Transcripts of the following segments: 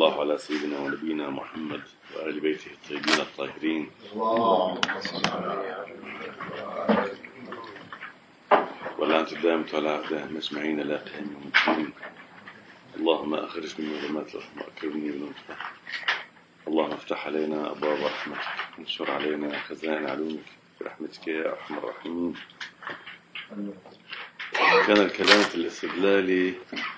الله على سيدنا ونبينا محمد وآل بيته الطيبين الطاهرين. واللعنة الدائمة على أعدائهم أجمعين إلى قيام يوم الدين. اللهم أخرجني من ظلمات الوهم وأكرمني بنور الفهم. اللهم افتح علينا أبواب رحمتك وانشر علينا خزائن علومك برحمتك يا أرحم الراحمين. كان الكلام في الاستدلال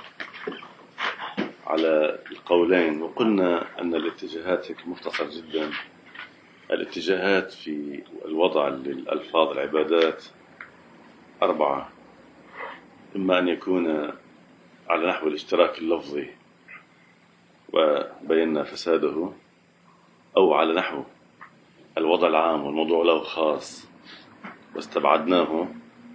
على القولين، وقلنا أن الاتجاهات هيك مختصر جدا. الاتجاهات في الوضع للألفاظ العبادات 4: إما أن يكون على نحو الاشتراك اللفظي وبينا فساده، أو على نحو الوضع العام والموضوع له خاص واستبعدناه،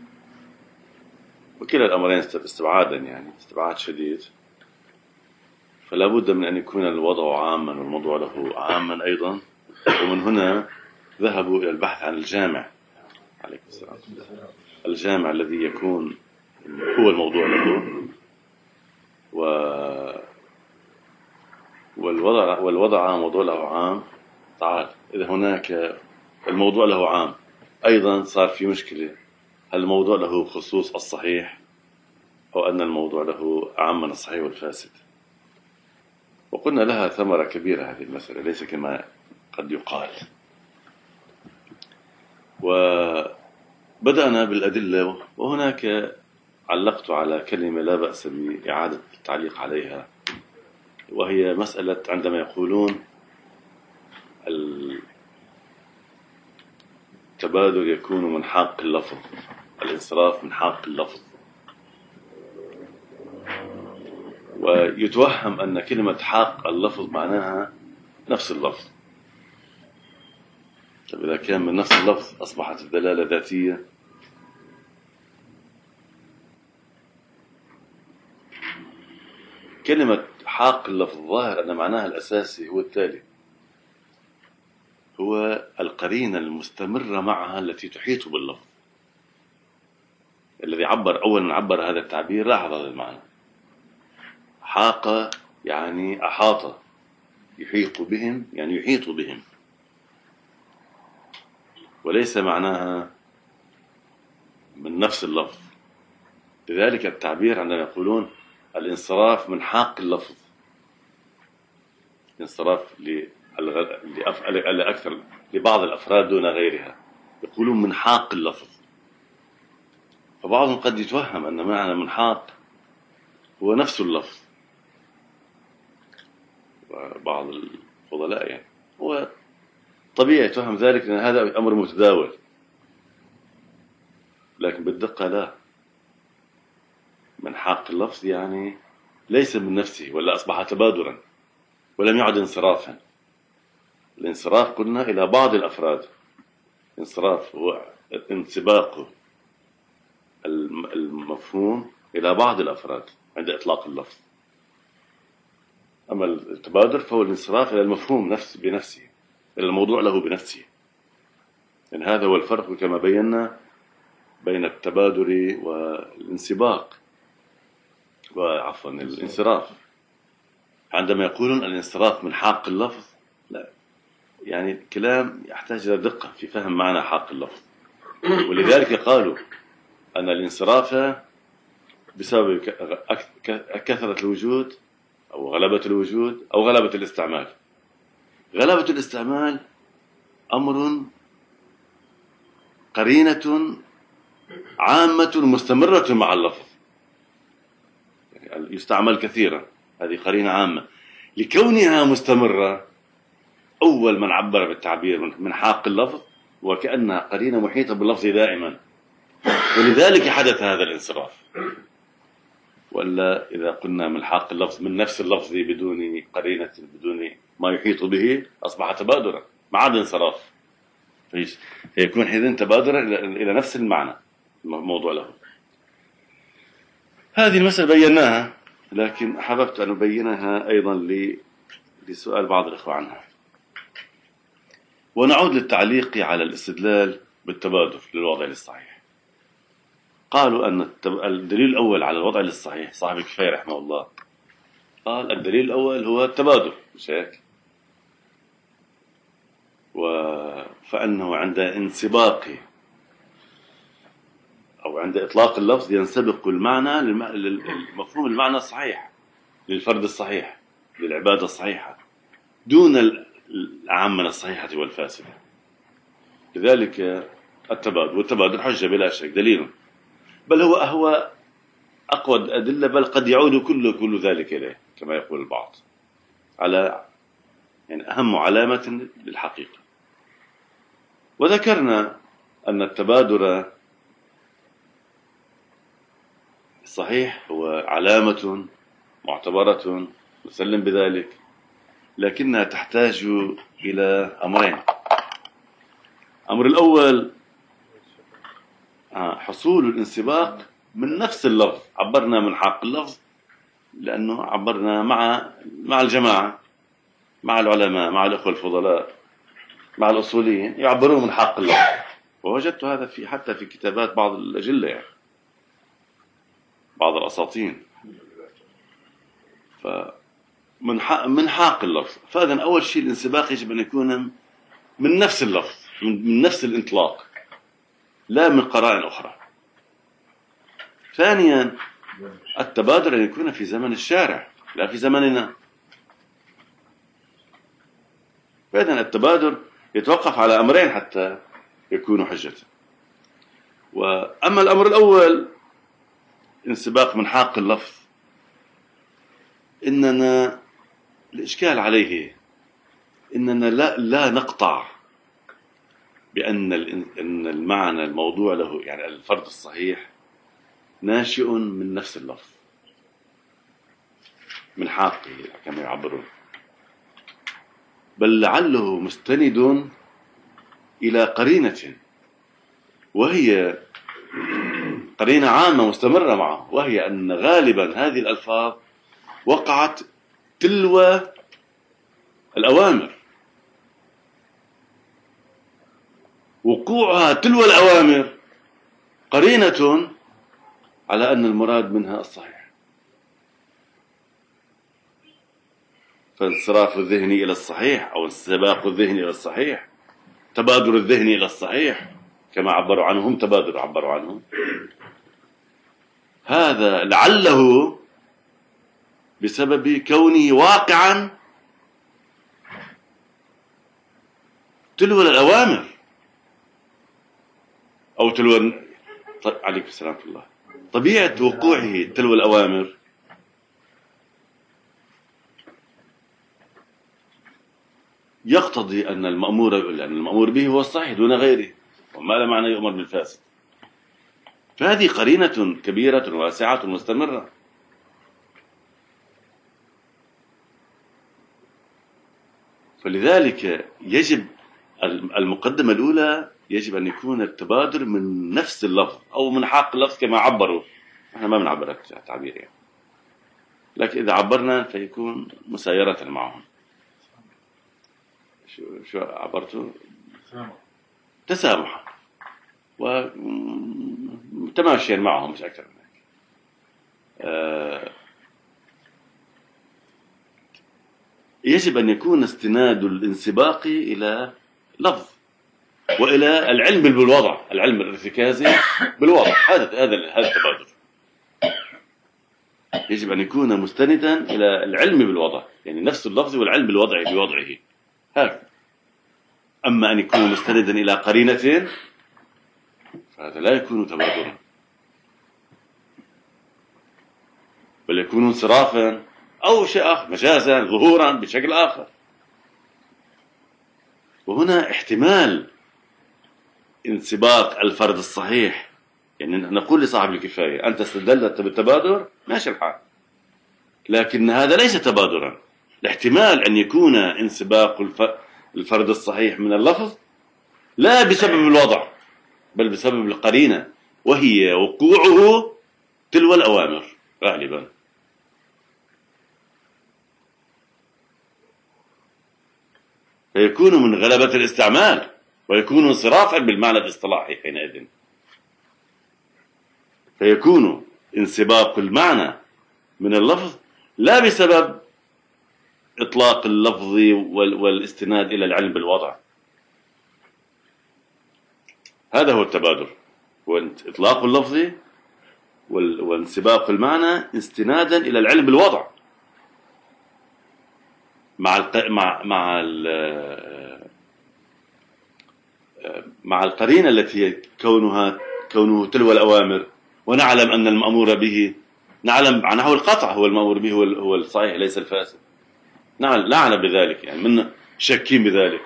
وكلا الأمرين استبعادا، يعني استبعاد شديد، فلا بد من أن يكون الوضع عاما والموضوع له عاما أيضا. ومن هنا ذهبوا إلى البحث عن الجامع عليكم السلام، الجامع الذي يكون هو الموضوع له والوضع عام والموضوع له عام. تعال، إذا هناك الموضوع له عام أيضا صار في مشكلة، هل الموضوع له خصوص الصحيح أو أن الموضوع له عام من الصحيح والفاسد؟ وقلنا لها ثمرة كبيرة هذه المسألة، ليس كما قد يقال. وبدأنا بالأدلة، وهناك علقت على كلمة لا بأس بإعادة التعليق عليها، وهي مسألة عندما يقولون التبادل يكون من حق اللفظ، الانصراف من حق اللفظ، ويتوهم أن كلمة حق اللفظ معناها نفس اللفظ. طيب إذا كان من نفس اللفظ أصبحت الدلالة ذاتية. كلمة حق اللفظ ظاهر أن معناها الأساسي هو التالي: هو القرينة المستمرة معها التي تحيط باللفظ. الذي أول من عبر هذا التعبير لاحظ هذا المعنى. حاق يعني أحاط، يحيط بهم يعني يحيط بهم، وليس معناها من نفس اللفظ. لذلك التعبير عندما يقولون الانصراف من حق اللفظ، انصراف لأكثر لبعض الأفراد دون غيرها، يقولون من حق اللفظ. فبعضهم قد يتوهم أن معنى من حق هو نفس اللفظ، وبعض الفضلاء يعني هو طبيعي يتوهم ذلك، لأن هذا أمر متداول. لكن بالدقة لا، من حق اللفظ يعني ليس من نفسه، ولا أصبح تبادرا ولم يعد انصرافا. الانصراف قلنا إلى بعض الأفراد، انصراف هو انسباق المفهوم إلى بعض الأفراد عند إطلاق اللفظ. أما التبادر فهو الانصراف إلى المفهوم بنفسه، إلى الموضوع له بنفسه. يعني هذا هو الفرق كما بينا بين التبادر والانسباق، وعفوا الانصراف. عندما يقولون الانصراف من حق اللفظ، لا، يعني الكلام يحتاج إلى دقة في فهم معنى حق اللفظ. ولذلك قالوا أن الانصراف بسبب كثرة الوجود أو غلبة الوجود أو غلبة الاستعمال. غلبة الاستعمال أمر قرينة عامة مستمرة مع اللفظ، يعني يستعمل كثيرا، هذه قرينة عامة. لكونها مستمرة، أول من عبر بالتعبير من حق اللفظ وكأنها قرينة محيطة باللفظ دائما، ولذلك حدث هذا الانصراف. ولا إذا قلنا من حق اللفظ من نفس اللفظ بدون قرينة، بدون ما يحيط به، أصبح تبادرا ما عاد انصراف، فيكون حينئذ تبادرا إلى نفس المعنى الموضوع له. هذه المسألة بيناها، لكن أحببت أن أبينها أيضا لسؤال بعض الإخوة عنها. ونعود للتعليق على الاستدلال بالتبادر للوضع الصحيح. قالوا أن الدليل الأول على الوضع الصحيح صاحب الكفاية رحمه الله قال الدليل الأول هو التبادر، مش هيك؟ فأنه عند انسباق أو عند إطلاق اللفظ ينسبق المعنى للمفهوم المعنى الصحيح للفرد الصحيح للعبادة الصحيحة دون العامة الصحيحة والفاسدة. لذلك التبادر، والتبادر حجة بلا شك دليل، بل هو أقوى الأدلة، بل قد يعود كل ذلك إليه كما يقول البعض، على يعني أهم علامة للحقيقة. وذكرنا أن التبادر صحيح هو علامة معتبرة نسلم بذلك، لكنها تحتاج إلى أمرين. الأمر الأول حصول الانسباق من نفس اللفظ. عبرنا من حق اللفظ لأنه عبرنا مع الجماعة، مع العلماء، مع الأخوة الفضلاء، مع الأصوليين يعبرون من حق اللفظ، ووجدت هذا حتى في كتابات بعض الأجلة، يعني بعض الأساطين. من حق اللفظ. فإذا أول شيء الانسباق يجب أن يكون من نفس اللفظ، من نفس الإنطلاق، لا من قرائن أخرى. ثانيا التبادر أن يكون في زمن الشارع لا في زمننا. فإذا التبادر يتوقف على أمرين حتى يكون حجة. وأما الأمر الأول انسباق من حق اللفظ، إننا الإشكال عليه إننا لا نقطع بأن إن المعنى الموضوع له يعني الفرد الصحيح ناشئ من نفس اللفظ، من حقه كما يعبرون، بل لعله مستند إلى قرينة، وهي قرينة عامة مستمرة معه، وهي أن غالبا هذه الألفاظ وقعت تلو الأوامر. وقوعها تلو الأوامر قرينة على أن المراد منها الصحيح. فانصراف الذهن إلى الصحيح أو انسباق الذهن إلى الصحيح، تبادر الذهن إلى الصحيح كما عبروا عنهم، تبادر عبروا عنهم، هذا لعله بسبب كونه واقعا تلو الأوامر أو تلو عليكم السلام ورحمة الله. طبيعة وقوعه تلو الأوامر يقتضي أن المأمور به هو الصحيح دون غيره، وما لا معنى يؤمر بالفاسد. فهذه قرينة كبيرة واسعة مستمرة. فلذلك يجب المقدمة الأولى يجب أن يكون التبادر من نفس اللفظ أو من حق اللفظ كما عبروا. احنا ما بنعبر تعبير يعني، لكن إذا عبرنا فيكون مسايرة معهم. شو عبرتوا؟ تسامحا وتماشيا معهم، مش أكثر من هيك. يجب أن يكون استناد الانسباق إلى لفظ وإلى العلم بالوضع، العلم الارتكازي بالوضع. هذا التبادر يجب أن يكون مستندا إلى العلم بالوضع، يعني نفس اللفظ والعلم بوضعه هذا. أما أن يكون مستندا إلى قرينة فهذا لا يكون تبادرا، بل يكون انصرافا أو شيء آخر، مجازا، ظهورا بشكل آخر. وهنا احتمال انسباق الفرد الصحيح، يعني نقول لصاحب الكفاية أنت استدلت بالتبادر ماشي الحال، لكن هذا ليس تبادرا. الاحتمال أن يكون انسباق الفرد الصحيح من اللفظ لا بسبب الوضع بل بسبب القرينة، وهي وقوعه تلو الأوامر غالبا. فيكون من غلبة الاستعمال ويكون انصرافا بالمعنى الاصطلاحي حينئذ. فيكون انسباق المعنى من اللفظ لا بسبب إطلاق اللفظ والاستناد إلى العلم بالوضع. هذا هو التبادر، هو إطلاق اللفظ وانسباق المعنى استنادا إلى العلم بالوضع مع القرينة التي كونه تلو الأوامر، ونعلم أن المأمور به، نعلم عنه القطع هو المأمور به هو الصحيح ليس الفاسد، نعلم بذلك، يعني من شاكين بذلك.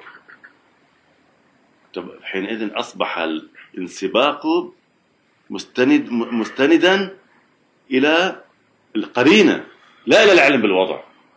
طب حينئذ أصبح الانسباق مستندا إلى القرينة لا إلى العلم بالوضع.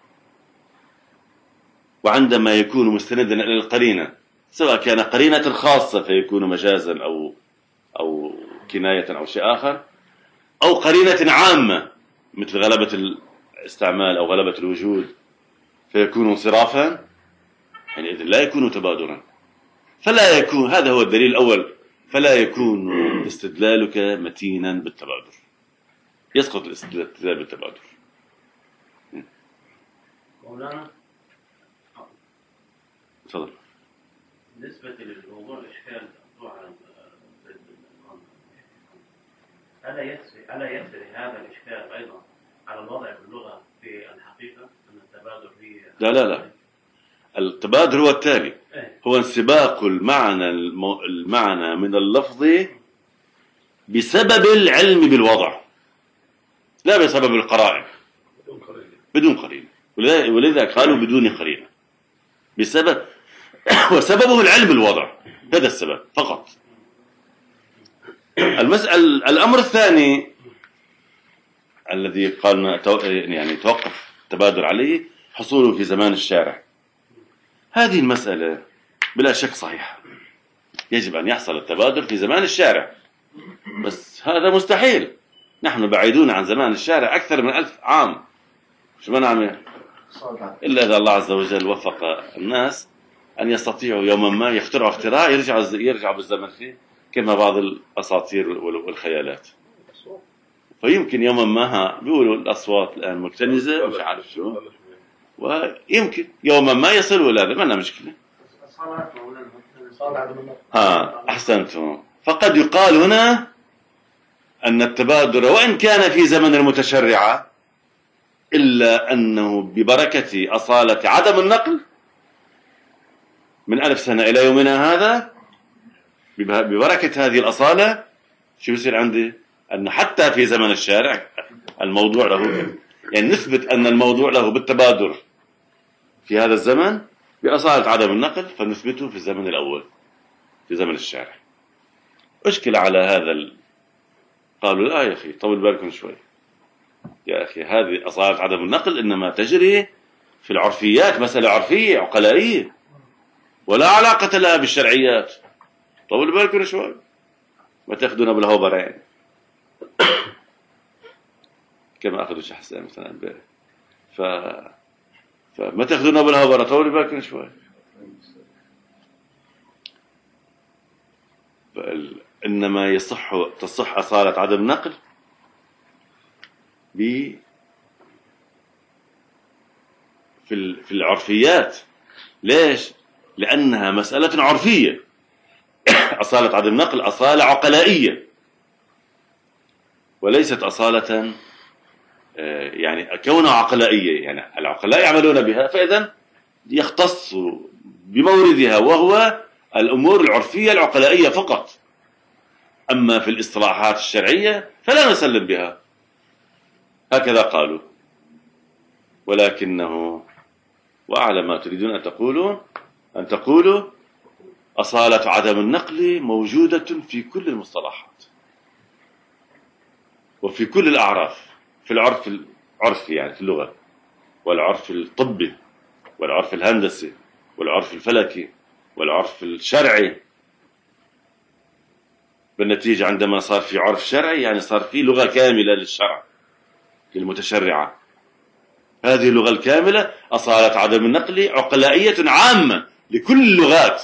وعندما يكون مستندا إلى القرينة، سواء كان قرينة خاصة فيكون مجازا أو كناية أو شيء آخر، أو قرينة عامة مثل غلبة الاستعمال أو غلبة الوجود فيكون انصرافا، حينئذ لا يكون تبادرا. فلا يكون، هذا هو الدليل الأول، فلا يكون استدلالك متينا بالتبادر، يسقط الاستدلال بالتبادر. مولانا تفضل. بالنسبة للموضوع الإشكال ألا يسري هذا الإشكال أيضا على الوضع باللغة في الحقيقة أن التبادر هي لا التبادر هو التالي، هو انسباق المعنى من اللفظ بسبب العلم بالوضع، لا بسبب القرائن، بدون قرينة. ولذا قالوا بدون قرينة، بسبب وسببه العلم بالوضع، هذا السبب فقط. الأمر الثاني الذي قالنا يعني توقف التبادر عليه حصوله في زمان الشارع. هذه المسألة بلا شك صحيحة، يجب أن يحصل التبادر في زمان الشارع، بس هذا مستحيل. نحن بعيدون عن زمان الشارع أكثر من 1000 عام، شو ما نعمل إلا إذا الله عز وجل وفق الناس أن يستطيعوا يوما ما يخترعوا اختراع يرجعوا بالزمن فيه، كما بعض الأساطير والخيالات. فيمكن يوما ما بيقولوا الأصوات الآن مكتنزة مش عارف شو، ويمكن يوما ما يصلوا إلى هذا، ما لنا مشكلة. أحسنتم. فقد يقال هنا أن التبادر وإن كان في زمن المتشرعة، إلا أنه ببركة أصالة عدم النقل من 1000 سنة إلى يومنا هذا، ببركة هذه الأصالة شو يصير عندي؟ أن حتى في زمن الشارع الموضوع له، يعني نثبت أن الموضوع له بالتبادر في هذا الزمن بأصالة عدم النقل، فنثبته في الزمن الأول في زمن الشارع. أشكل على هذا قالوا لا يا أخي طول بالكم شوي يا أخي، هذه أصالة عدم النقل إنما تجري في العرفيات، مسألة عرفية عقلائية ولا علاقة لها بالشرعيات. طول بالكم شوي، ما تأخذونا بالهوبرة يعني كما أخذوا شحسان مثلا امبارح. فما تأخذونا بالهوبرة، طول بالكم شوي. إنما تصح أصالة عدم النقل في العرفيات. ليش؟ لأنها مسألة عرفية. أصالة عدم النقل أصالة عقلائية وليست أصالة يعني كونها عقلائية، يعني العقلاء يعملون بها، فإذا يختص بموردها وهو الأمور العرفية العقلائية فقط. أما في الاصطلاحات الشرعية فلا نسلم بها، هكذا قالوا. ولكنه وأعلى ما تريدون أن تقولوا أصالة عدم النقل موجودة في كل المصطلحات وفي كل الأعراف، في العرف يعني في اللغة، والعرف الطبي، والعرف الهندسي، والعرف الفلكي، والعرف الشرعي. بالنتيجة عندما صار في عرف شرعي يعني صار في لغة كاملة للشرع للمتشرعة. هذه اللغة الكاملة أصالة عدم النقل عقلائية عامة لكل اللغات،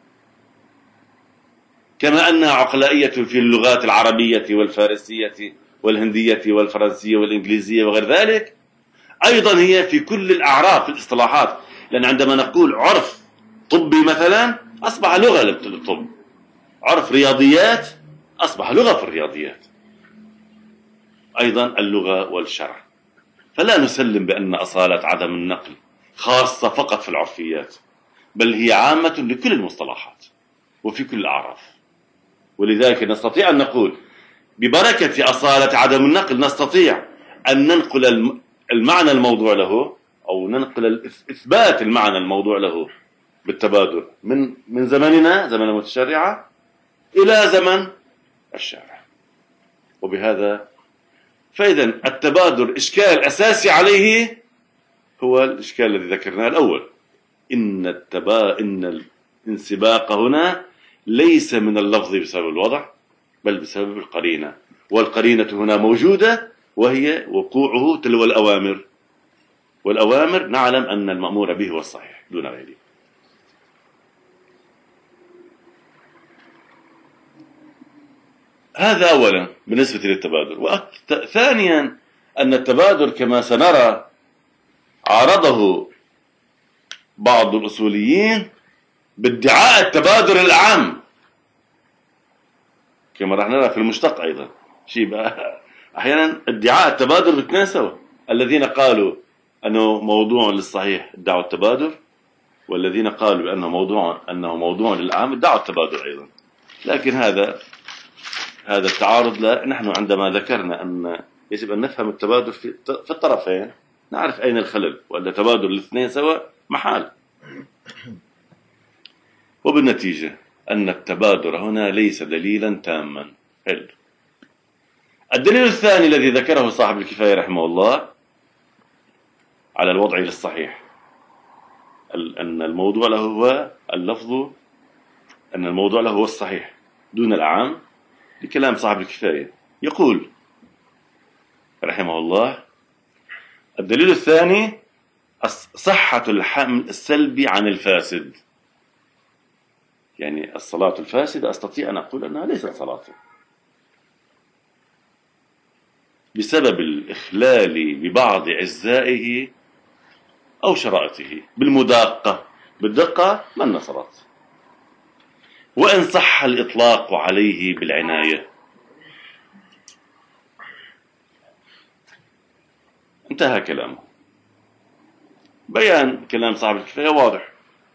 كما أنها عقلائية في اللغات العربية والفارسية والهندية والفرنسية والإنجليزية وغير ذلك، أيضا هي في كل الأعراف في الاصطلاحات. لأن عندما نقول عرف طبي مثلا أصبح لغة للطب، عرف رياضيات أصبح لغة في الرياضيات، أيضا اللغة والشرع. فلا نسلم بأن أصالة عدم النقل خاصة فقط في العرفيات، بل هي عامة لكل المصطلحات وفي كل الأعراف. ولذلك نستطيع أن نقول ببركة أصالة عدم النقل نستطيع أن ننقل المعنى الموضوع له، أو ننقل إثبات المعنى الموضوع له بالتبادر من زمننا زمن المتشرعة إلى زمن الشارع. وبهذا فإذا التبادر إشكال أساسي عليه هو الإشكال الذي ذكرناه الأول، إن الانسباق هنا ليس من اللفظ بسبب الوضع بل بسبب القرينة، والقرينة هنا موجودة وهي وقوعه تلو الأوامر، والأوامر نعلم أن المأمور به هو الصحيح دون غيره. هذا أولا بالنسبة للتبادر. ثانيا أن التبادر كما سنرى عارضه بعض الأصوليين بادعاء التبادر العام، كما راح نرى في المشتق أيضا شيء بقى. أحيانا ادعاء التبادر باثنين سوا، الذين قالوا أنه موضوع للصحيح ادعوا التبادر، والذين قالوا بأنه موضوع للعام ادعوا التبادر أيضا. لكن هذا التعارض لا، نحن عندما ذكرنا أن يجب أن نفهم التبادل في الطرفين نعرف أين الخلل، وأن تبادل الاثنين سوا محال. وبالنتيجة أن التبادر هنا ليس دليلا تاما. الدليل الثاني الذي ذكره صاحب الكفاية رحمه الله على الوضع للصحيح أن الموضوع له هو اللفظ، أن الموضوع له هو الصحيح دون الأعام، بكلام صاحب الكفاية. يقول رحمه الله: الدليل الثاني صحة الحمل السلبي عن الفاسد، يعني الصلاة الفاسدة أستطيع أن أقول أنها ليست صلاة بسبب الإخلال ببعض أجزائه أو شرائطه بالدقة من صلاة، وإن صح الإطلاق عليه بالعناية. انتهى كلامه. بيان كلام صاحب الكفاية واضح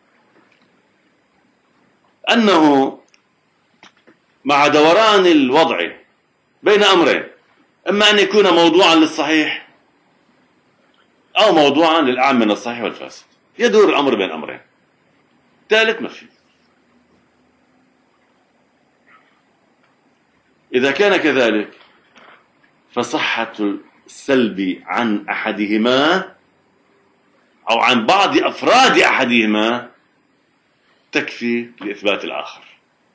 أنه مع دوران الوضع بين أمرين، إما أن يكون موضوعا للصحيح أو موضوعا للأعم من الصحيح والفاسد، يدور الأمر بين أمرين، ثالث ما فيه. إذا كان كذلك فصحة السلب عن أحدهما أو عن بعض أفراد أحدهما تكفي لإثبات الآخر.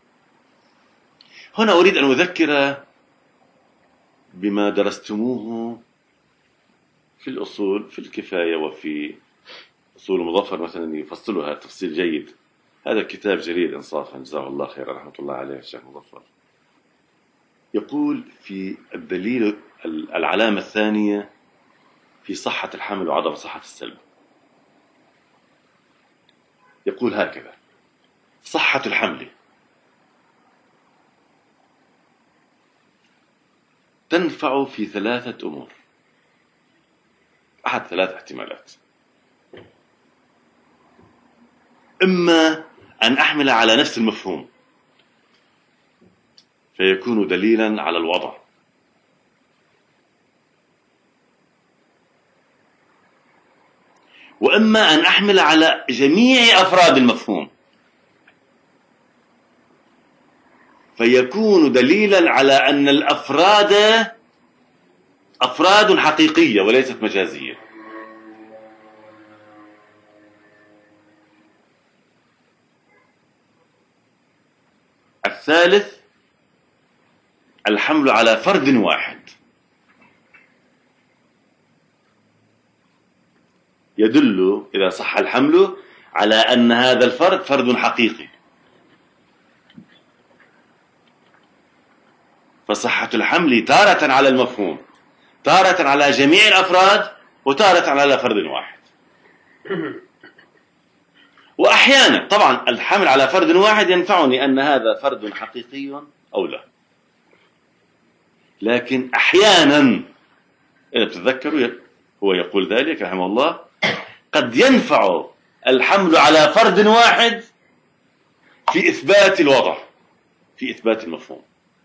هنا أريد أن أذكر بما درستموه في الأصول في الكفاية وفي أصول المظفر مثلا، يفصلها تفصيل جيد. هذا الكتاب جريد إنصافا، جزاه الله خيرا رحمة الله عليه الشيخ مظفر. يقول في الدليل العلامة الثانية في صحة الحمل وعدم صحة السلب، يقول هكذا: صحة الحمل تنفع في ثلاثة أمور، أحد ثلاث احتمالات: إما أن أحمل على نفس المفهوم فيكون دليلا على الوضع، وإما أن أحمل على جميع أفراد المفهوم فيكون دليلا على أن الأفراد أفراد حقيقية وليست مجازية. الثالث الحمل على فرد واحد يدل إذا صح الحمل على أن هذا الفرد فرد حقيقي. فصحة الحمل تارة على المفهوم، تارة على جميع الأفراد، وتارة على فرد واحد. وأحيانا طبعا الحمل على فرد واحد ينفعني أن هذا فرد حقيقي أو لا، لكن أحيانا إذا تتذكروا هو يقول ذلك رحمه الله: قد ينفع الحمل على فرد واحد في إثبات الوضع، في إثبات المفهوم.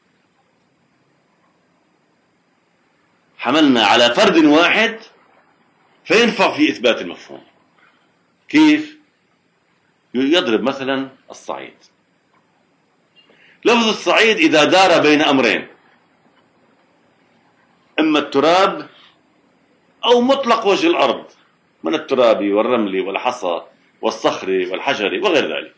حملنا على فرد واحد فينفع في إثبات المفهوم. كيف؟ يضرب مثلا الصعيد. لفظ الصعيد إذا دار بين أمرين، إما التراب أو مطلق وجه الأرض من التراب والرمل والحصى والصخر والحجر وغير ذلك.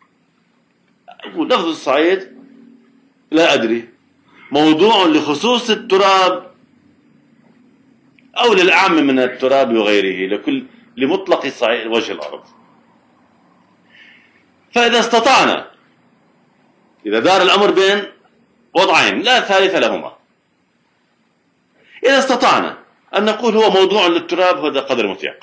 لفظ الصعيد لا أدري موضوع لخصوص التراب أو للأعم من التراب وغيره، لمطلق صعيد وجه الأرض. فإذا استطعنا، إذا دار الأمر بين وضعين لا ثالث لهما، إذا استطعنا أن نقول هو موضوع للتراب، هذا قدر متيق.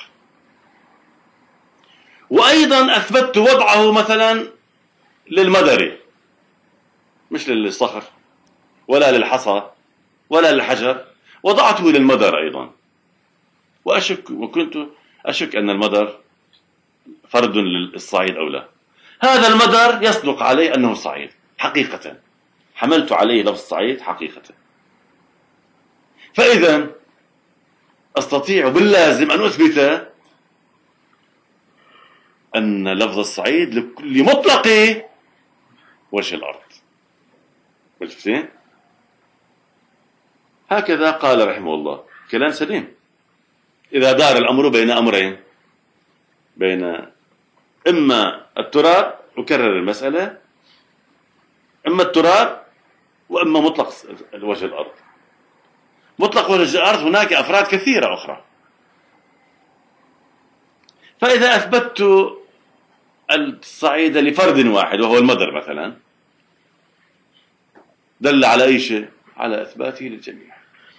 وأيضا أثبتت وضعه مثلا للمدر، مش للصخر ولا للحصى ولا للحجر، وضعته للمدر أيضا. وكنت أشك أن المدر فرد للصعيد أو لا. هذا المدر يصدق عليه أنه صعيد حقيقة، حملت عليه لفظ صعيد حقيقة. فإذا أستطيع باللازم أن أثبت أن لفظ الصعيد لكل مطلق وجه الأرض. شفتين؟ هكذا قال رحمه الله، كلام سليم. إذا دار الأمر بين أمرين، بين إما التراب، أكرر المسألة، إما التراب وإما مطلق وجه الأرض. مطلق وجه الأرض هناك أفراد كثيرة أخرى. فإذا أثبتت الصعيد لفرد واحد وهو المدر مثلا، دل على أي شيء؟ على إثباته للجميع،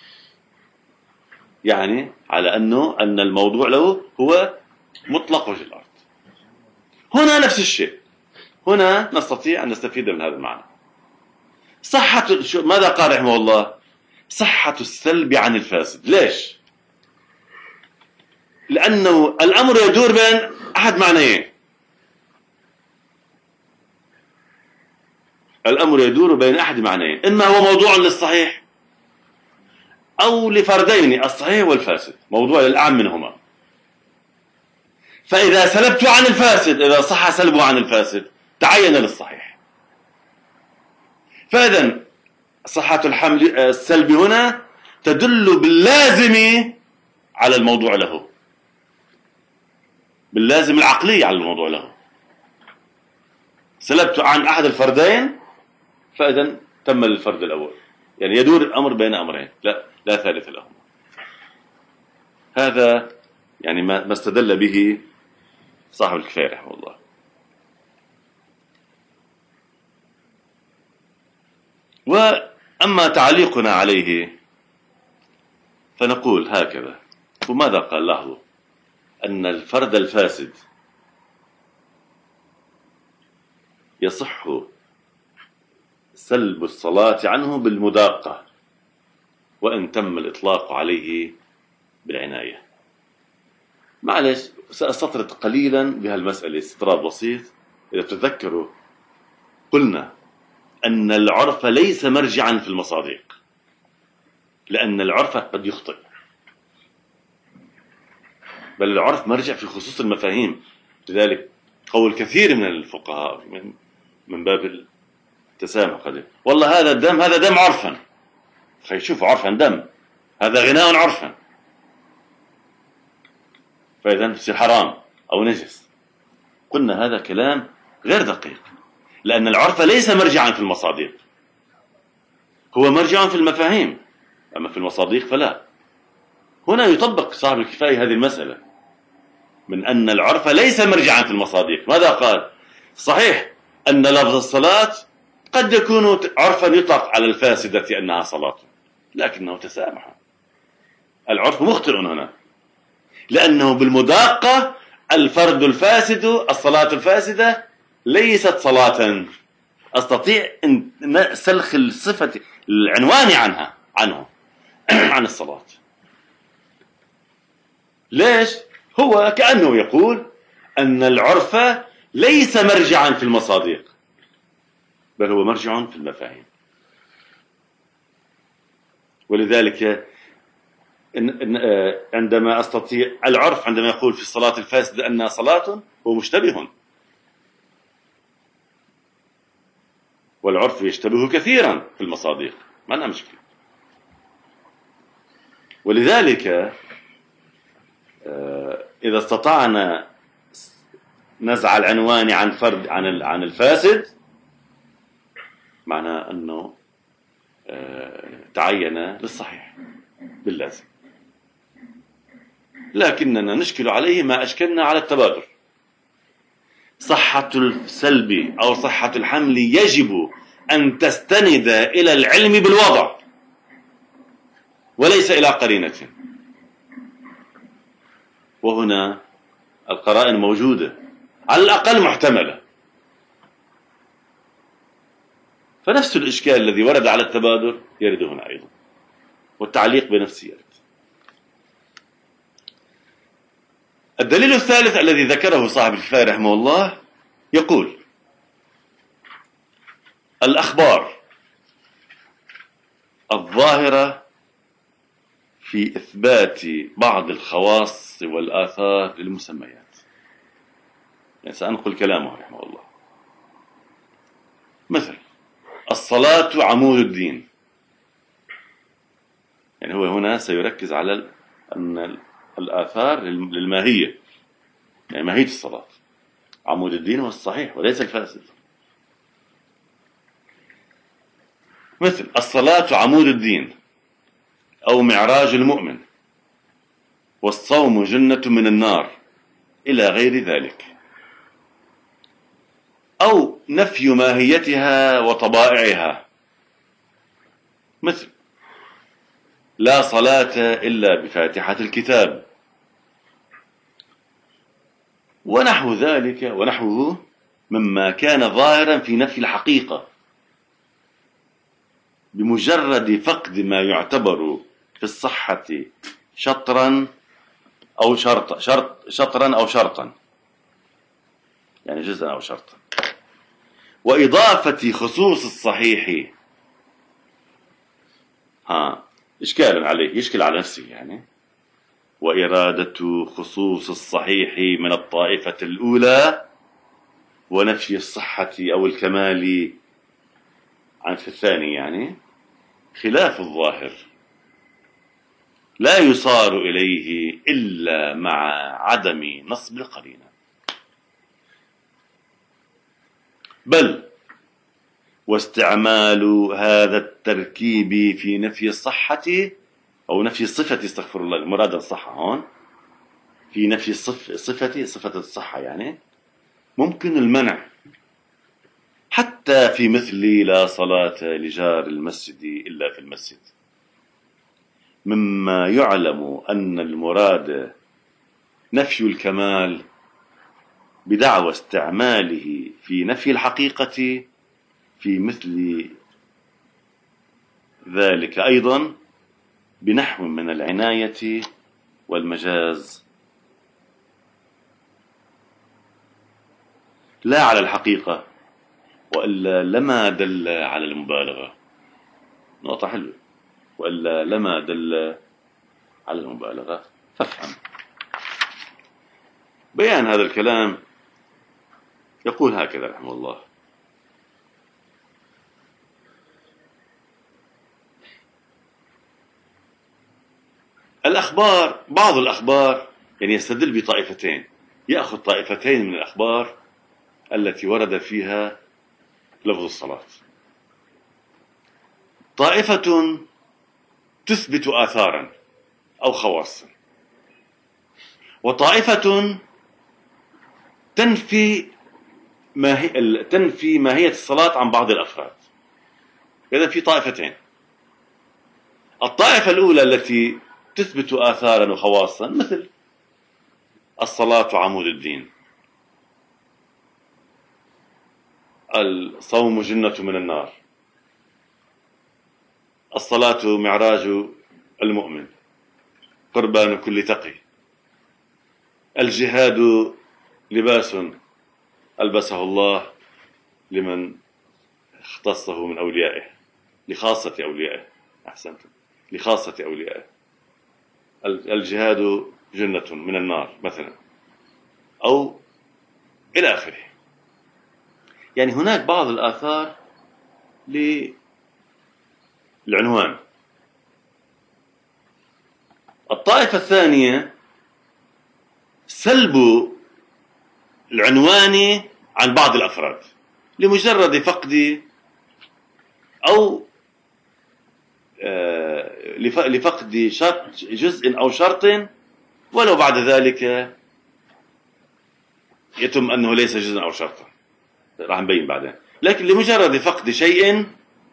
يعني على أن الموضوع له هو مطلق وجه الأرض. هنا نفس الشيء، هنا نستطيع أن نستفيد من هذا المعنى. ماذا قال رحمه الله؟ صحة السلب عن الفاسد. ليش؟ لأنه الأمر يدور بين أحد معنيين. الأمر يدور بين أحد معنيين، إما هو موضوع للصحيح أو لفردين، الصحيح والفاسد، موضوع للأعم منهما. فإذا سلبت عن الفاسد، إذا صح سلبه عن الفاسد، تعين للصحيح. فإذا صحة الحمل السلب هنا تدل باللازم على الموضوع له، باللازم العقلي على الموضوع له. سلبت عن أحد الفردين فإذا تم للفرد الأول، يعني يدور الأمر بين أمرين لا ثالث لهما. هذا يعني ما استدل به صاحب الكفاية رحمه الله. وأما تعليقنا عليه فنقول هكذا. وماذا قال؟ لاحظوا أن الفرد الفاسد يصح سلب الصلاة عنه بالمداقة، وإن تم الإطلاق عليه بالعناية. معلش سأستطرد قليلا بهالمسألة استطراد بسيط. إذا تتذكروا قلنا أن العرف ليس مرجعا في المصادق، لأن العرف قد يخطئ، بل العرف مرجع في خصوص المفاهيم. لذلك قول كثير من الفقهاء من باب التسامح قد والله هذا دم عرفا، شوفوا عرفا دم، هذا غناء عرفا، فإذا يصير حرام أو نجس. قلنا هذا كلام غير دقيق، لأن العرف ليس مرجعا في المصادق، هو مرجع في المفاهيم، أما في المصادق فلا. هنا يطبق صاحب الكفاية هذه المسألة من أن العرف ليس مرجعا في المصادق. ماذا قال؟ صحيح أن لفظ الصلاة قد يكون عرفا يطلق على الفاسدة أنها صلاة، لكنه تسامح. العرف مخطئ هنا، لأنه بالمداقة الفرد الفاسد، الصلاة الفاسدة ليست صلاة. أستطيع أن سلخ الصفة العنوان عنه عن الصلاة. ليش؟ هو كأنه يقول أن العرف ليس مرجعا في المصادق، بل هو مرجع في المفاهيم. ولذلك عندما أستطيع العرف عندما يقول في الصلاة الفاسدة أنها صلاة هو مشتبه، والعرف يشتبه كثيرا في المصادق، ما لنا مشكلة. ولذلك إذا استطعنا نزع العنوان عن فرد عن الفاسد، معناه أنه تعين للصحيح باللازم. لكننا نشكل عليه ما أشكلنا على التبادر. صحة السلب أو صحة الحمل يجب أن تستند إلى العلم بالوضع وليس إلى قرينة، وهنا القرائن موجودة على الأقل محتملة. فنفس الإشكال الذي ورد على التبادر يرد هنا أيضا، والتعليق بنفسه يرد. الدليل الثالث الذي ذكره صاحب الكفاية رحمه الله يقول: الأخبار الظاهرة في إثبات بعض الخواص والآثار للمسميات. يعني سأنقل كلامه رحمه الله. مثل الصلاة عمود الدين، يعني هو هنا سيركز على أن الآثار للماهية، يعني ماهية الصلاة. عمود الدين هو الصحيح وليس الفاسد. مثل الصلاة عمود الدين، أو معراج المؤمن، والصوم جنة من النار، إلى غير ذلك. أو نفي ماهيتها وطبائعها، مثل لا صلاة إلا بفاتحة الكتاب، ونحو ذلك ونحوه مما كان ظاهرا في نفي الحقيقة بمجرد فقد ما يعتبر في الصحة شطرا أو شرطا، يعني جزءا أو شرطا، وإضافة خصوص الصحيح. إشكال عليه، يشكل على نفسه يعني. وإرادة خصوص الصحيح من الطائفة الأولى، ونفي الصحة أو الكمال عن في الثاني، يعني خلاف الظاهر لا يصار إليه إلا مع عدم نصب القرينة، بل واستعمال هذا التركيب في نفي الصحة أو نفي الصفة، استغفر الله، المراد الصحة هون، في نفي صفة الصحة، يعني ممكن المنع، حتى في مثل لا صلاة لجار المسجد إلا في المسجد، مما يعلم أن المراد نفي الكمال بدعوى استعماله في نفي الحقيقة في مثل ذلك أيضا بنحو من العناية والمجاز، لا على الحقيقة، وإلا لما دل على المبالغة. نقطة حلوة. وإلا لما دل على المبالغة. فافهم. بيان هذا الكلام يقول هكذا رحمه الله: الأخبار، بعض الأخبار يعني يستدل بطائفتين، يأخذ طائفتين من الأخبار التي ورد فيها لفظ الصلاة. طائفة تثبت آثارا أو خواصا، وطائفة تنفي تنفي ماهية الصلاة عن بعض الأفراد. إذا في طائفتين. الطائفة الأولى التي تثبت آثارا وخواصا، مثل الصلاة عمود الدين، الصوم جنة من النار، الصلاة معراج المؤمن، قربان كل تقي، الجهاد لباس ألبسه الله لمن اختصه من أوليائه، لخاصة أوليائه، أحسنتم، لخاصة أوليائه، الجهاد جنة من النار مثلا، أو إلى آخره. يعني هناك بعض الآثار للعنوان. الطائفة الثانية سلب العنوان عن بعض الأفراد لمجرد فقد أو لفقد شرط، جزء أو شرط، ولو بعد ذلك يتم أنه ليس جزءا أو شرطا، راح نبين بعدين. لكن لمجرد فقد شيء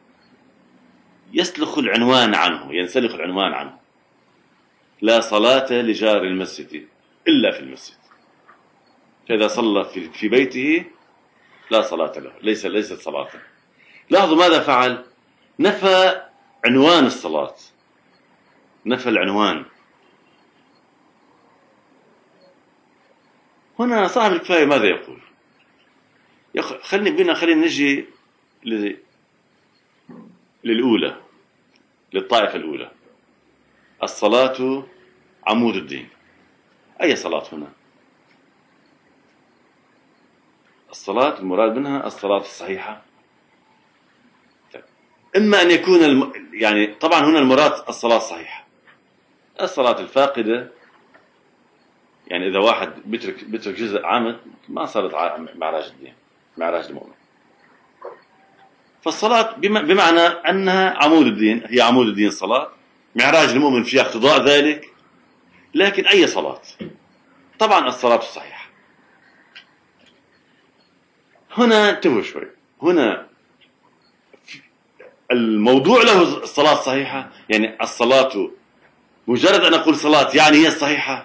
يسلخ العنوان عنه، ينسلخ العنوان عنه. لا صلاة لجار المسجد إلا في المسجد، فإذا صلى في بيته لا صلاة له، ليست صلاة. لاحظوا ماذا فعل؟ نفى عنوان الصلاة، نفى العنوان. هنا صاحب الكفاية ماذا يقول؟ خلينا نجي للأولى، للطائفة الأولى، الصلاة عمود الدين. أي صلاة هنا؟ الصلاة المراد منها الصلاة الصحيحة. إما أن يكون يعني طبعا هنا المراد الصلاة الصحيحة. الصلاة الفاقدة، يعني إذا واحد بيترك جزء عامد ما صارت معراج الدين، معراج المؤمن. فالصلاة بمعنى أنها عمود الدين، هي عمود الدين الصلاة. معراج المؤمن فيها اقتضاء ذلك. لكن أي صلاة؟ طبعا الصلاة الصحيحة. هنا انتبهوا شوي، هنا الموضوع له الصلاة الصحيحة، يعني الصلاة مجرد أن أقول صلاة يعني هي الصحيحة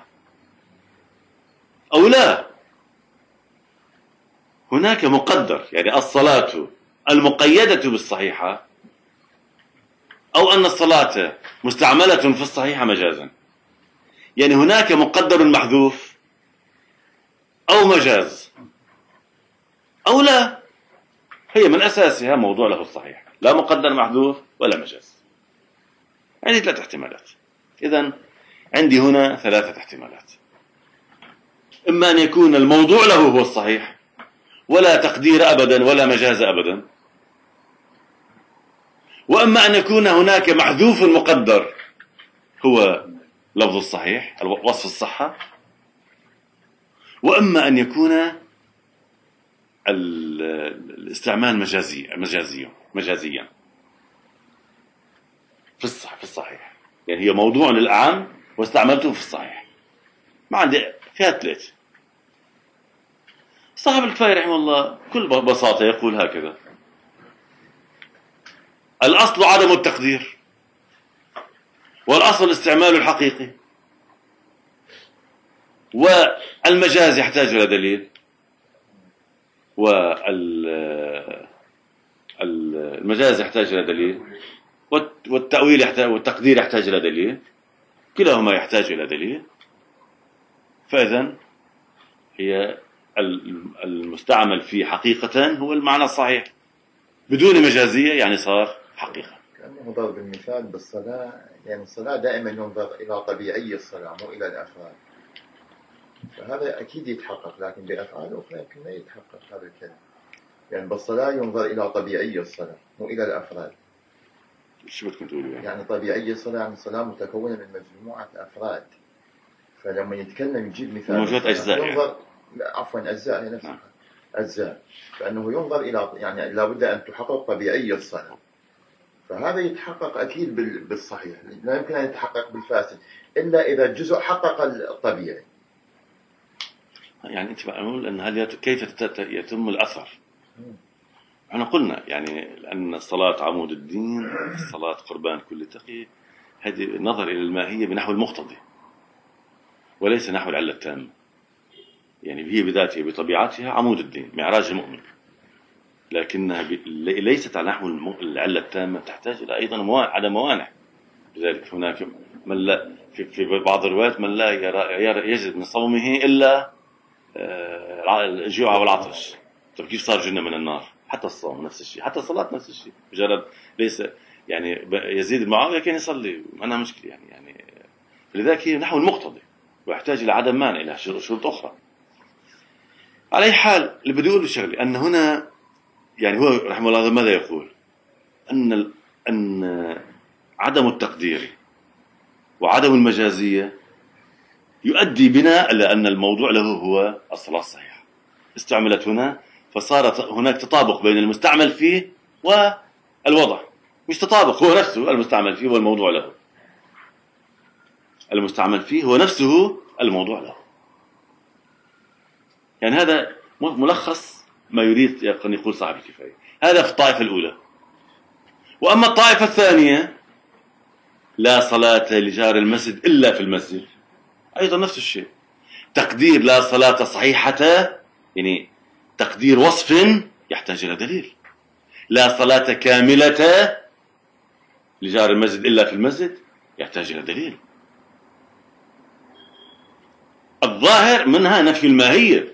أو لا؟ هناك مقدر، يعني الصلاة المقيدة بالصحيحة، أو أن الصلاة مستعملة في الصحيحة مجازا. يعني هناك مقدر محذوف أو مجاز أو لا. هي من أساسها موضوع له الصحيح، لا مقدر محذوف ولا مجاز. عندي 3 احتمالات. إذن عندي هنا 3 احتمالات. إما أن يكون الموضوع له هو الصحيح ولا تقدير أبدا ولا مجاز أبدا، وأما أن يكون هناك محذوف مقدر هو لفظ الصحيح، وصف الصحة، وأما أن يكون الاستعمال مجازيا في الصحيح. يعني هي موضوع للأعم واستعملته في الصحيح. ما عندي فيها 3. صاحب الكفاية رحمه الله بكل بساطة يقول هكذا: الأصل عدم التقدير، والأصل الاستعمال الحقيقي، والمجاز يحتاج إلى دليل، والمجاز يحتاج إلى دليل، والتأويل والتقدير يحتاج إلى دليل، كلاهما يحتاج إلى دليل. فإذن هي المستعمل في حقيقة هو المعنى الصحيح بدون مجازية، يعني صار حقيقة. كأنه ضرب المثال بالصلاة، يعني الصلاة دائما ينظر إلى طبيعي الصلاة مو إلى الأفعال، فهذا أكيد يتحقق، لكن بأفعال أخرى يمكن لا يتحقق هذا الكلام. يعني بالصلاة ينظر إلى طبيعي الصلاة مو إلى الأفعال. شو بدكم تقولوا؟ يعني طبيعي الصلاة، يعني الصلاة متكونة من مجموعة أفراد، فلما يتكلم يجيب مثال موجود أجزاء، ينظر عفوا أجزاء هي نفسها أجزاء، فأنه ينظر إلى يعني لابد أن تحقق طبيعي الصلاة، فهذا يتحقق أكيد بالصحيح، لا يمكن أن يتحقق بالفاسد إلا إذا الجزء حقق الطبيعي. يعني أنت بقى نقول أن كيف يتم الأثر؟ احنا قلنا يعني أن الصلاة عمود الدين، الصلاة قربان كل تقي. هذه النظر إلى الماهية بنحو المقتضي وليس نحو العلة التامة. يعني هي بذاتها بطبيعتها عمود الدين، معراج المؤمن، لكنها ليست على نحو العلة التامة، تحتاج إلى أيضا على موانع. لذلك هناك من لا في بعض الروايات من لا يرى يجد من صومه إلا الجوع والعطش. طيب كيف صار جنة من النار؟ حتى الصوم نفس الشيء، حتى الصلاة نفس الشيء. مجرد ليس يعني يزيد المعاوية كان يصلي ما أنا مشكلة يعني لذلك هي نحو المقتضي ويحتاج إلى عدم مانع، إلى شروط أخرى. على أي حال اللي بدي أقوله شغلي أن هنا يعني هو رحمه الله ماذا يقول؟ أن عدم التقدير وعدم المجازية يؤدي بنا إلى أن الموضوع له هو الصلاة الصحيحة. استعملت هنا فصارت هناك تطابق بين المستعمل فيه والوضع. مش تطابق، هو نفسه المستعمل فيه والموضوع له. المستعمل فيه هو نفسه الموضوع له. يعني هذا ملخص ما يريد أن يقول صاحب الكفاية. هذا في الطائفة الأولى. وأما الطائفة الثانية لا صلاة لجار المسجد إلا في المسجد، أيضا نفس الشيء. تقدير لا صلاة صحيحة يعني تقدير وصف يحتاج إلى دليل. لا صلاة كاملة لجار المسجد إلا في المسجد يحتاج إلى دليل. الظاهر منها نفي الماهية.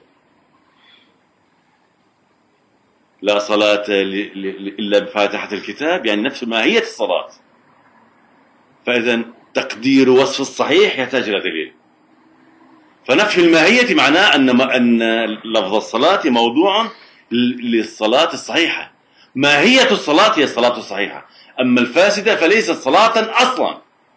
لا صلاة إلا بفاتحة الكتاب يعني نفس ماهية الصلاة. فإذا تقدير وصف الصحيح يحتاج إلى دليل. فنفي الماهية معناه أن لفظ الصلاة موضوع للصلاة الصحيحة. ماهية الصلاة هي الصلاة الصحيحة، أما الفاسدة فليست صلاة أصلا.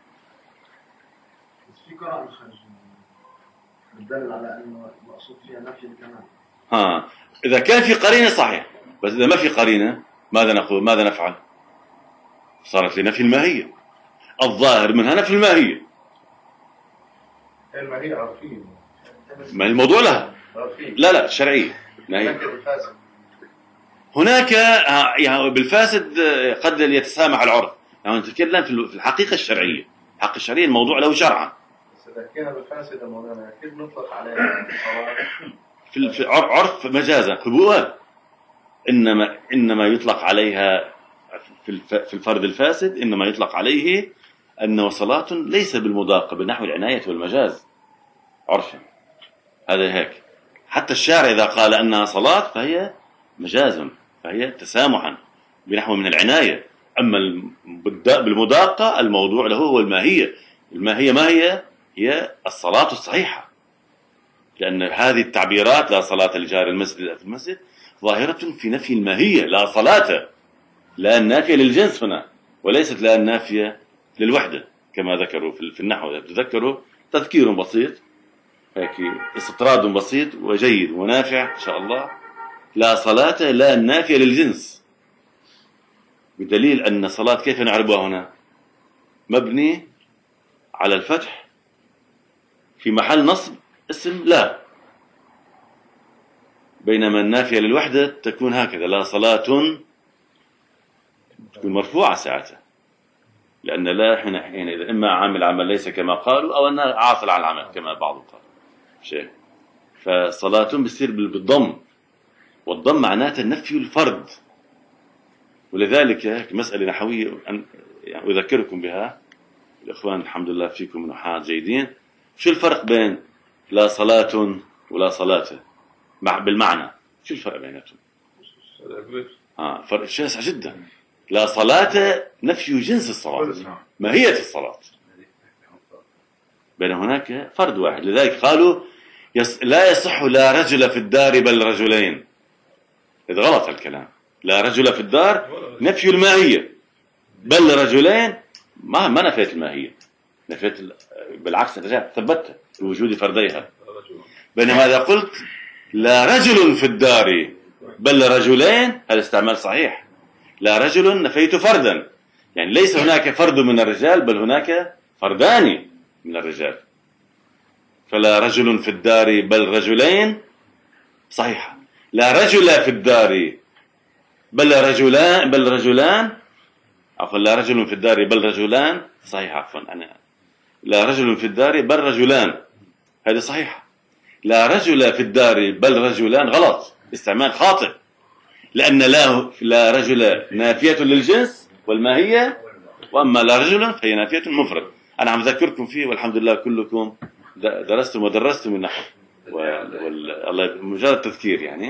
في قراءة الخارج بتدل على أنه المقصود فيها نفي الكمال. إذا كان في قرينة صحيح، بس إذا ما في قرينة ماذا نقول؟ ماذا نفعل؟ صارت لنفي الماهية. الظاهر منها نفي الماهية. الماهية عرفية. ما الموضوع لها؟ لا شرعية. هناك يعني بالفاسد قد يتسامح العرف. يعني نتكلم في الحقيقة الشرعية. الحقيقة الشرعية الموضوع له شرعا. بس إذا كان بالفاسد مولانا كيف نطلق عليه في عرف مجازا قبوة. إنما يطلق عليها في الفرد الفاسد، إنما يطلق عليه أنه صلاة ليس بالمضاقة بنحو العناية والمجاز عرفا. هذا هيك. حتى الشارع إذا قال أنها صلاة فهي مجاز، فهي تسامحا بنحو من العناية. أما بالمضاقة الموضوع له هو الماهية. الماهية ما هي الصلاة الصحيحة. لأن هذه التعبيرات لا صلاة لجار المسجد إلا في المسجد ظاهرة في نفي الماهية. لا صلاة لا النافية للجنس هنا، وليست لا النافية للوحدة كما ذكروا في النحو. تذكروا تذكير بسيط هيك، استطراد بسيط وجيد ونافع إن شاء الله. لا صلاة لا النافية للجنس، بدليل أن صلاة كيف نعربها هنا؟ مبني على الفتح في محل نصب اسم لا، بينما النافية للوحدة تكون هكذا لا صلاة، تكون مرفوعة ساعتها، لأن لا حين إذا إما عامل عمل ليس كما قالوا أو أنها عاطل عن العمل كما بعضهم قال شيء. فصلاة بتصير بالضم، والضم معناته النفي الفرد. ولذلك مسألة نحوية يعني أذكركم بها الإخوان، الحمد لله فيكم نحاة جيدين. شو الفرق بين لا صلاة ولا صلاة بالمعنى؟ شو الفرق بيناتهم؟ فرق شاسع جدا. لا صلاة نفي جنس الصلاة، ماهية الصلاة، بين هناك فرد واحد. لذلك قالوا لا يصح لا رجل في الدار بل رجلين. إذا غلط الكلام، لا رجل في الدار نفي الماهية، بل رجلين ما نفيت الماهية، نفيت بالعكس ثبتت بوجود فرديها. بينما إذا قلت لا رجل في الدار بل رجلين هذا استعمال صحيح. لا رجل نفيت فردا، يعني ليس هناك فرد من الرجال بل هناك فردان من الرجال. فلا رجل في الدار بل رجلين صحيحة. لا رجل في الدار بل رجلان عفوا، لا رجل في الدار بل رجلان صحيح، عفوا أنا لا رجل في الدار بل رجلان، هذه صحيحة. لا رجل في الدار بل رجلان غلط، استعمال خاطئ، لأن لا رجل نافية للجنس والماهية، وأما لا رجل فهي نافية مفرد. أنا عم ذكركم فيه والحمد لله كلكم درستم ودرستم النحو، والله مجرد تذكير يعني.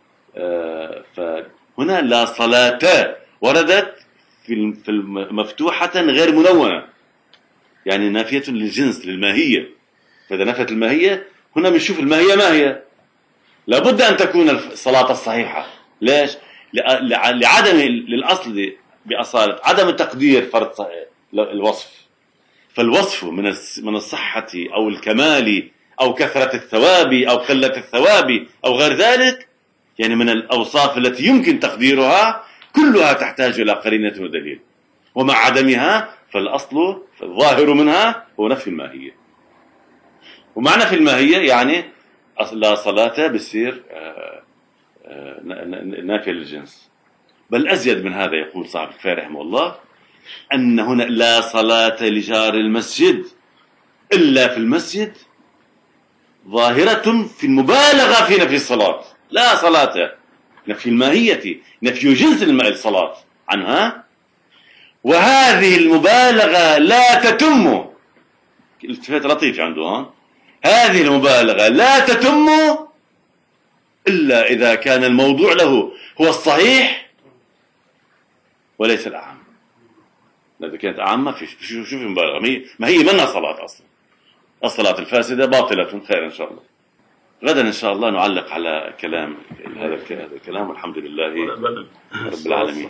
فهنا لا صلاة وردت في مفتوحة غير منونة، يعني نافية للجنس للماهية. فإذا نفت الماهية هنا بنشوف الماهية ما هي، لابد أن تكون الصلاة الصحيحة. ليش؟ لعدم للأصل بأصالة عدم تقدير فرض الوصف. فالوصف من الصحة أو الكمال أو كثرة الثواب أو قلة الثواب أو غير ذلك، يعني من الأوصاف التي يمكن تقديرها كلها تحتاج إلى قرينة ودليل، ومع عدمها فالأصل الظاهر منها هو نفي الماهية. ومعنى في الماهية يعني لا صلاة بتصير نافية للجنس. بل أزيد من هذا، يقول صاحب الكفاية رحمه الله أن هنا لا صلاة لجار المسجد إلا في المسجد ظاهرة في المبالغة في نفي الصلاة. لا صلاة نفي الماهية، نفي جنس الصلاة عنها، وهذه المبالغة لا تتم، التفات لطيف عنده، هذه المبالغة لا تتم إلا إذا كان الموضوع له هو الصحيح وليس الأعم. إذا كانت أعمة شوف المبالغة، ما هي منها صلاة أصلا. الصلاة الفاسدة باطلة. خير إن شاء الله. غدا إن شاء الله نعلق على كلام هذا الكلام، والحمد لله رب العالمين.